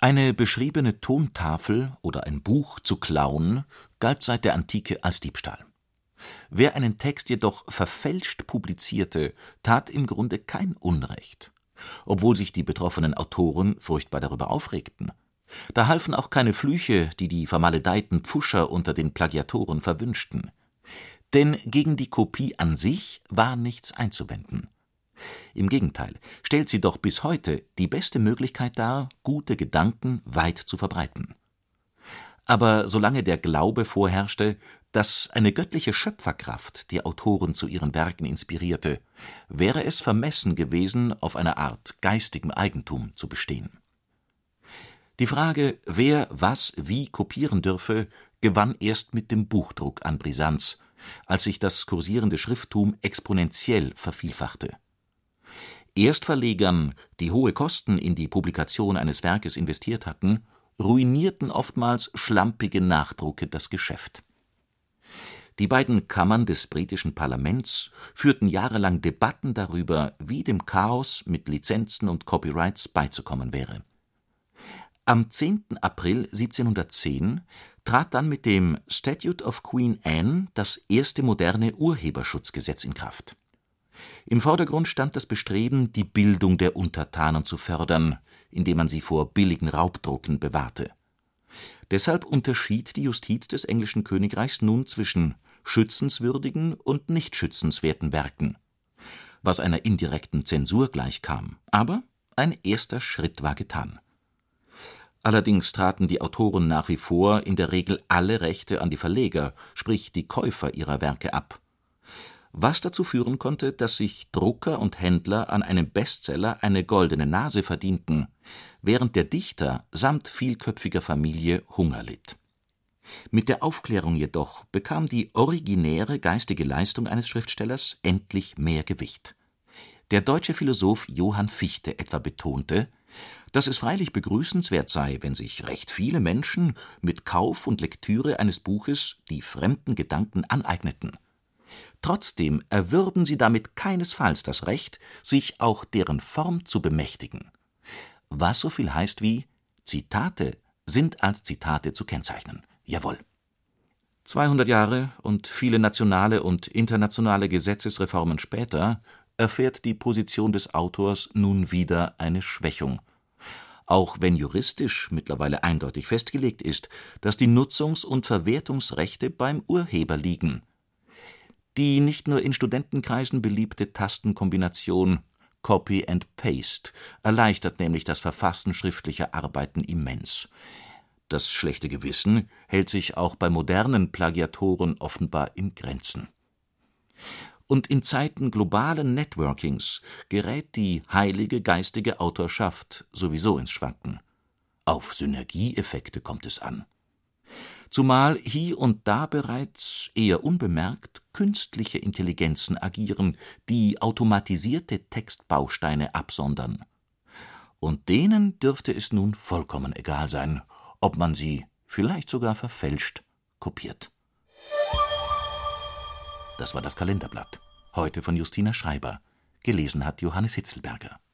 Eine beschriebene Tontafel oder ein Buch zu klauen, galt seit der Antike als Diebstahl. Wer einen Text jedoch verfälscht publizierte, tat im Grunde kein Unrecht, obwohl sich die betroffenen Autoren furchtbar darüber aufregten. Da halfen auch keine Flüche, die die vermaledeiten Pfuscher unter den Plagiatoren verwünschten. Denn gegen die Kopie an sich war nichts einzuwenden. Im Gegenteil stellt sie doch bis heute die beste Möglichkeit dar, gute Gedanken weit zu verbreiten. Aber solange der Glaube vorherrschte, dass eine göttliche Schöpferkraft die Autoren zu ihren Werken inspirierte, wäre es vermessen gewesen, auf einer Art geistigem Eigentum zu bestehen. Die Frage, wer was wie kopieren dürfe, gewann erst mit dem Buchdruck an Brisanz, als sich das kursierende Schrifttum exponentiell vervielfachte. Erstverlegern, die hohe Kosten in die Publikation eines Werkes investiert hatten, ruinierten oftmals schlampige Nachdrucke das Geschäft. Die beiden Kammern des britischen Parlaments führten jahrelang Debatten darüber, wie dem Chaos mit Lizenzen und Copyrights beizukommen wäre. Am 10. April 1710 trat dann mit dem Statute of Queen Anne das erste moderne Urheberschutzgesetz in Kraft. Im Vordergrund stand das Bestreben, die Bildung der Untertanen zu fördern, indem man sie vor billigen Raubdrucken bewahrte. Deshalb unterschied die Justiz des englischen Königreichs nun zwischen schützenswürdigen und nicht schützenswerten Werken, was einer indirekten Zensur gleichkam, aber ein erster Schritt war getan. Allerdings traten die Autoren nach wie vor in der Regel alle Rechte an die Verleger, sprich die Käufer ihrer Werke ab. Was dazu führen konnte, dass sich Drucker und Händler an einem Bestseller eine goldene Nase verdienten, während der Dichter samt vielköpfiger Familie Hunger litt. Mit der Aufklärung jedoch bekam die originäre geistige Leistung eines Schriftstellers endlich mehr Gewicht. Der deutsche Philosoph Johann Fichte etwa betonte, dass es freilich begrüßenswert sei, wenn sich recht viele Menschen mit Kauf und Lektüre eines Buches die fremden Gedanken aneigneten. Trotzdem erwürben sie damit keinesfalls das Recht, sich auch deren Form zu bemächtigen. Was so viel heißt wie: Zitate sind als Zitate zu kennzeichnen. Jawohl. 200 Jahre und viele nationale und internationale Gesetzesreformen später erfährt die Position des Autors nun wieder eine Schwächung. Auch wenn juristisch mittlerweile eindeutig festgelegt ist, dass die Nutzungs- und Verwertungsrechte beim Urheber liegen. Die nicht nur in Studentenkreisen beliebte Tastenkombination Copy and Paste erleichtert nämlich das Verfassen schriftlicher Arbeiten immens. Das schlechte Gewissen hält sich auch bei modernen Plagiatoren offenbar in Grenzen. Und in Zeiten globalen Networkings gerät die heilige geistige Autorschaft sowieso ins Schwanken. Auf Synergieeffekte kommt es an. Zumal hier und da bereits, eher unbemerkt, künstliche Intelligenzen agieren, die automatisierte Textbausteine absondern. Und denen dürfte es nun vollkommen egal sein, ob man sie, vielleicht sogar verfälscht, kopiert. Das war das Kalenderblatt. Heute von Justina Schreiber. Gelesen hat Johannes Hitzelberger.